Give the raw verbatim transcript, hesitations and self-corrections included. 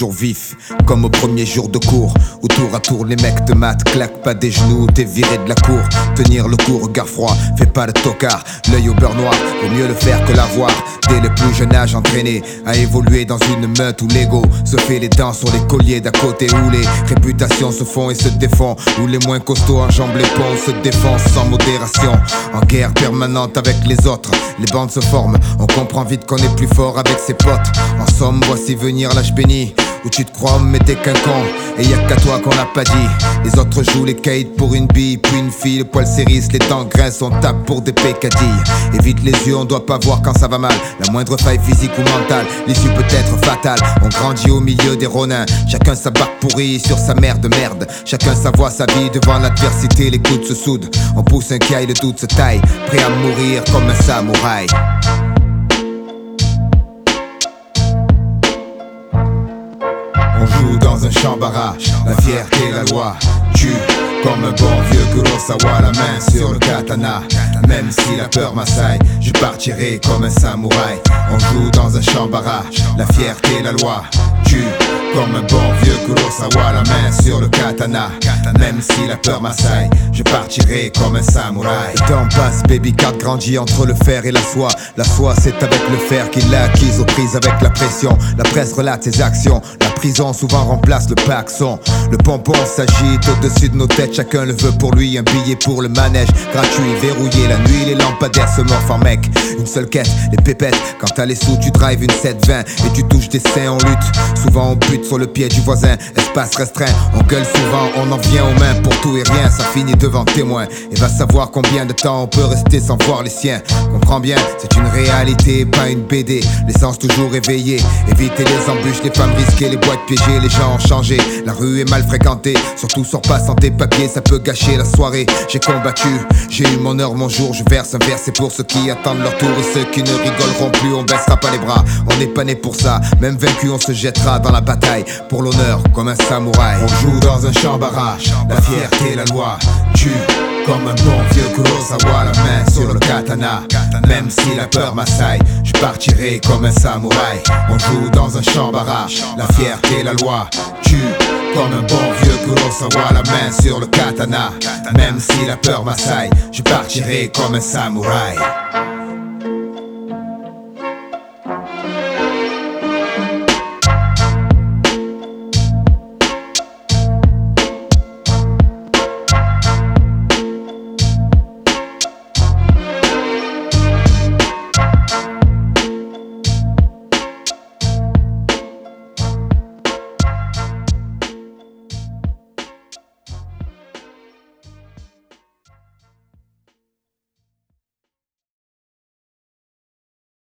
toujours vif, comme au premier jour de cours, où tour à tour les mecs te matent, claquent pas des genoux, t'es viré de la cour. Tenir le coup, regard froid, fais pas le tocard, l'œil au beurre noir, vaut mieux le faire que l'avoir. Dès le plus jeune âge entraîné à évoluer dans une meute où l'ego se fait les dents sur les colliers d'à côté, où les réputations se font et se défont, où les moins costauds enjambent les ponts, se défoncent sans modération, en guerre permanente avec les autres. Les bandes se forment, on comprend vite qu'on est plus fort avec ses potes. En somme, voici venir l'âge béni, où tu te crois mais t'es qu'un con, et y'a qu'à toi qu'on l'a pas dit. Les autres jouent les kites pour une bille, puis une fille, le poil s'érisse, les dents grincent, on tape pour des pécadilles. Évite les yeux, on doit pas voir quand ça va mal, la moindre faille physique ou mentale, l'issue peut être fatale. On grandit au milieu des ronins, chacun sa barque pourrie sur sa mère de merde. Chacun sa voix, sa vie, devant l'adversité les coudes se soudent. On pousse un caille, le doute se taille, prêt à mourir comme un samouraï. On joue dans un champ barrage, la fierté, la loi tue. Comme un bon vieux Kurosawa, la main sur le katana. Même si la peur m'assaille, je partirai comme un samouraï. On joue dans un champ barrage, la fierté, la loi tue. Comme un bon vieux Kurosawa, la main sur le katana. Même si la peur m'assaille, je partirai comme un samouraï. Le temps passe, baby card grandit entre le fer et la soie. La soie c'est avec le fer qu'il l'a acquise aux prises avec la pression. La presse relate ses actions, la prison souvent remplace le paxon. Le pompon s'agite au-dessus de nos têtes, chacun le veut pour lui. Un billet pour le manège, gratuit, verrouillé la nuit. Les lampadaires se morphent en mec, une seule quête, les pépettes. Quand t'as les sous, tu drives une sept vingt et tu touches des seins, on lutte. Souvent on bute sur le pied du voisin, espace restreint. On gueule souvent, on en vient aux mains pour tout et rien. Ça finit devant témoin et va savoir combien de temps on peut rester sans voir les siens. Comprends bien, c'est une réalité, pas une B D. L'essence toujours éveillée, éviter les embûches, les femmes risquées, les boîtes piégées. Les gens ont changé, la rue est mal fréquentée, surtout sors pas sans tes papiers, ça peut gâcher la soirée. J'ai combattu, j'ai eu mon heure, mon jour. Je verse un verre, c'est pour ceux qui attendent leur tour et ceux qui ne rigoleront plus. On baissera pas les bras, on n'est pas né pour ça. Même vaincu, on se jettera dans la bataille pour l'honneur comme un samouraï. On joue dans un champ barrage, la fierté, la loi tue. Comme un bon vieux Kurosawa, la main sur le katana. Même si la peur m'assaille, je partirai comme un samouraï. On joue dans un champ barrage, la fierté, la loi tue. Comme un bon vieux Kurosawa, la main sur le katana. Même si la peur m'assaille, je partirai comme un samouraï.